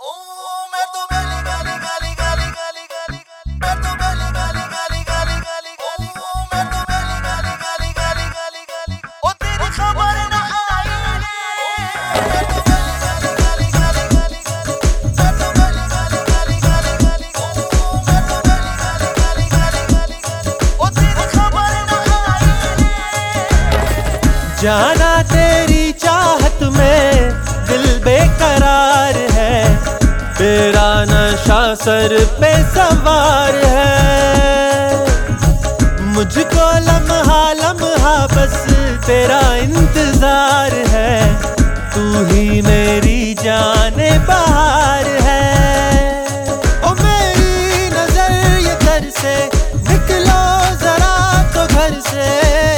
जाना तेरी चाहत में दिल बेकरार है, तेरा नशा सर पे सवार है। मुझको लम्हा लम्हा बस तेरा इंतजार है, तू ही मेरी जाने बहार है। ओ मेरी नजर ये घर से निकलो जरा तो घर से,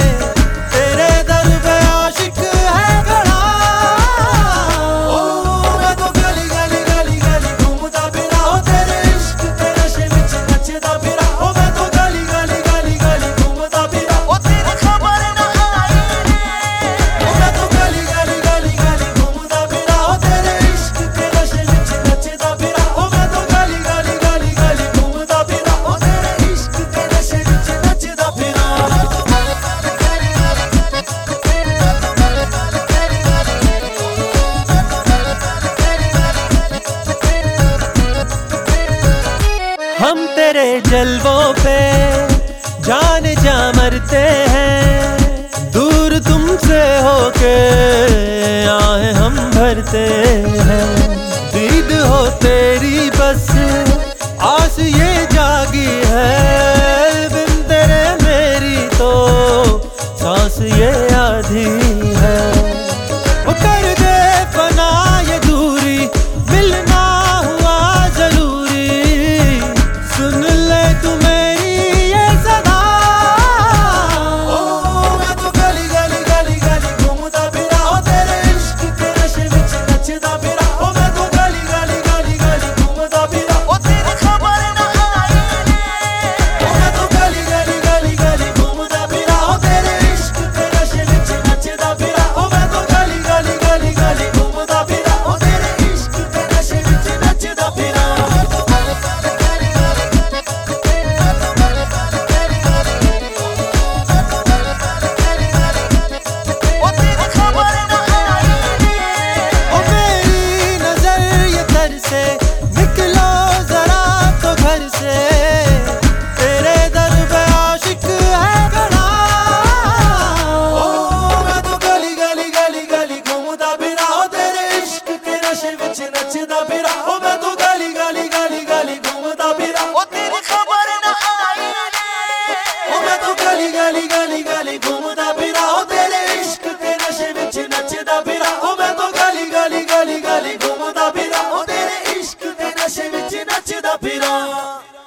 हम तेरे जलवों पे जान जा मरते हैं, दूर तुमसे होके आए हम भरते हैं। दीद हो तेरी बस आस ये जागी है, बिन तेरे मेरी तो सांस ये आधी है। वो कर दे फना ये दूरी, मिलना हुआ जरूरी, सुन ले तू मेरी ये सदा। मैं तो गली गली गली गली घूमता फिरा, तेरे इश्क के नशे विच नचदा फिरा। मैं तो गली गली गली गली घूमता फिरा, तेरी खबर ना आई ने। मैं तो गली गली गली गली घूमता फिरा, तेरे इश्क के नशे विच नचदा फिरा। मैं तो गली गली गली गली घूमता फिरा, तेरे इश्क के नशे विच नचदा फिरा। से निकलो जरा तो घर से, तेरे दर पे आशिक है खड़ा। मैं तो गली गली गली गली घूमता फिरा, तेरे इश्क के नशे विच नचदा फिरा। मैं तो गली गली गली गली घूमता फिरा, तेरी खबर ना आई ने। मैं तो गली गली गली गली घूमता फिरा, तेरे इश्क के नशे विच नचदा फिरा। मैं तो गली गली गली गली घूमता फिरा, तेरे इश्क के नशे विच नचदा फिरा।